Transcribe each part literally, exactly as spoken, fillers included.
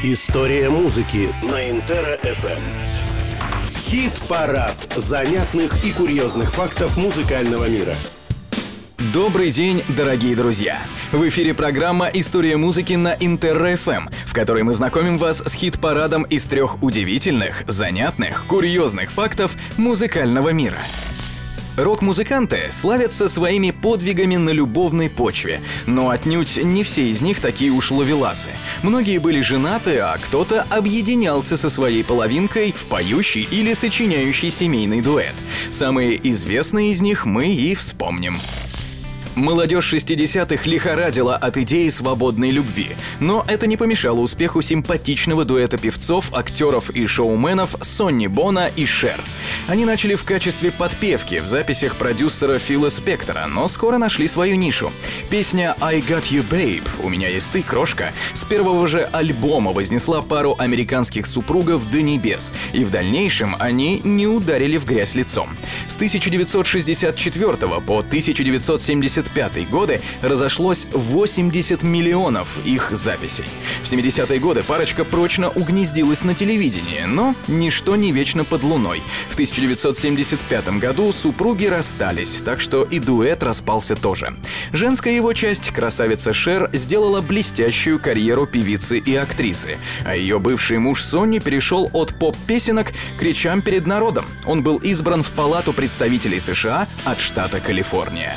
История музыки на Интера эф эм. Хит-парад занятных и курьезных фактов музыкального мира. Добрый день, дорогие друзья! В эфире программа «История музыки» на Интера эф эм, в которой мы знакомим вас с хит-парадом из трех удивительных, занятных, курьезных фактов музыкального мира. Рок-музыканты славятся своими подвигами на любовной почве, но отнюдь не все из них такие уж ловеласы. Многие были женаты, а кто-то объединялся со своей половинкой в поющий или сочиняющий семейный дуэт. Самые известные из них мы и вспомним. Молодежь шестидесятых лихорадила от идеи свободной любви, но это не помешало успеху симпатичного дуэта певцов, актеров и шоуменов Сонни Бона и Шер. Они начали в качестве подпевки в записях продюсера Фила Спектора, но скоро нашли свою нишу. Песня «I Got You, Babe» «У меня есть ты, крошка» с первого же альбома вознесла пару американских супругов до небес, и в дальнейшем они не ударили в грязь лицом. С тысяча девятьсот шестьдесят четвёртого по тысяча девятьсот семьдесят пятый годы разошлось восемьдесят миллионов их записей. В семидесятые годы парочка прочно угнездилась на телевидении, но ничто не вечно под луной. В тысяча девятьсот семьдесят пятом году супруги расстались, так что и дуэт распался тоже. Женская его часть, красавица Шер, сделала блестящую карьеру певицы и актрисы, а ее бывший муж Сонни перешел от поп-песенок к речам перед народом. Он был избран в Палату представителей США от штата Калифорния.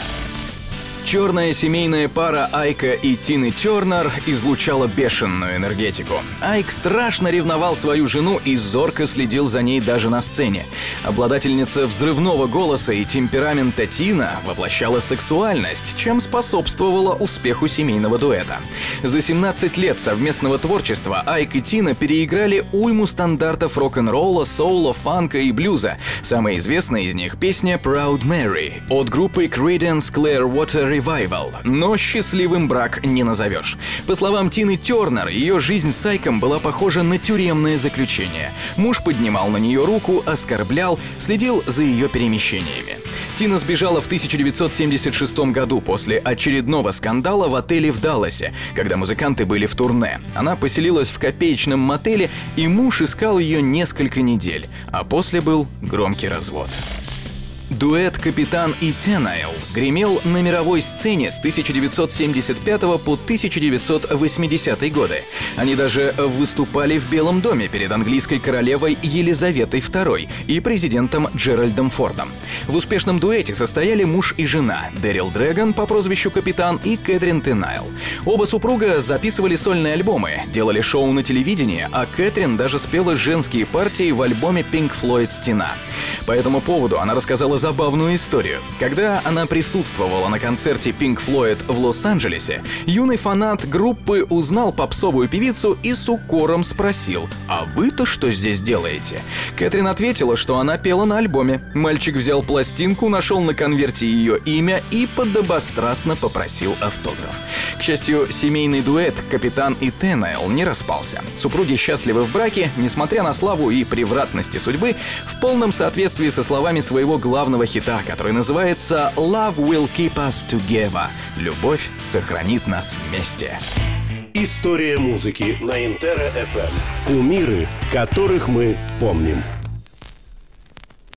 Черная семейная пара Айка и Тины Тернер излучала бешеную энергетику. Айк страшно ревновал свою жену и зорко следил за ней даже на сцене. Обладательница взрывного голоса и темперамента Тина воплощала сексуальность, чем способствовала успеху семейного дуэта. За семнадцать лет совместного творчества Айк и Тина переиграли уйму стандартов рок-н-ролла, соула, фанка и блюза. Самая известная из них — песня «Proud Mary» от группы Creedence Clearwater Revival, но счастливым брак не назовешь. По словам Тины Тернер, ее жизнь с Айком была похожа на тюремное заключение. Муж поднимал на нее руку, оскорблял, следил за ее перемещениями. Тина сбежала в тысяча девятьсот семьдесят шестом году после очередного скандала в отеле в Далласе, когда музыканты были в турне. Она поселилась в копеечном мотеле, и муж искал ее несколько недель, а после был громкий развод. Дуэт «Капитан» и «Тенайл» гремел на мировой сцене с тысяча девятьсот семьдесят пятого по тысяча девятьсот восьмидесятые годы. Они даже выступали в Белом доме перед английской королевой Елизаветой второй и президентом Джеральдом Фордом. В успешном дуэте состояли муж и жена Дэрил Дрэгон по прозвищу «Капитан» и Кэтрин Тенайл. Оба супруга записывали сольные альбомы, делали шоу на телевидении, а Кэтрин даже спела женские партии в альбоме Pink Floyd «Стена». По этому поводу она рассказала забавную историю. Когда она присутствовала на концерте Pink Floyd в Лос-Анджелесе, юный фанат группы узнал попсовую певицу и с укором спросил: «А вы-то что здесь делаете?» Кэтрин ответила, что она пела на альбоме. Мальчик взял пластинку, нашел на конверте ее имя и подобострастно попросил автограф. К счастью, семейный дуэт «Капитан» и «Тенайл» не распался. Супруги счастливы в браке, несмотря на славу и превратности судьбы, в полном соответствии со словами своего главного хита, который называется «Love will keep us together» — «Любовь сохранит нас вместе». История музыки на Интера эф эм. Кумиры, которых мы помним.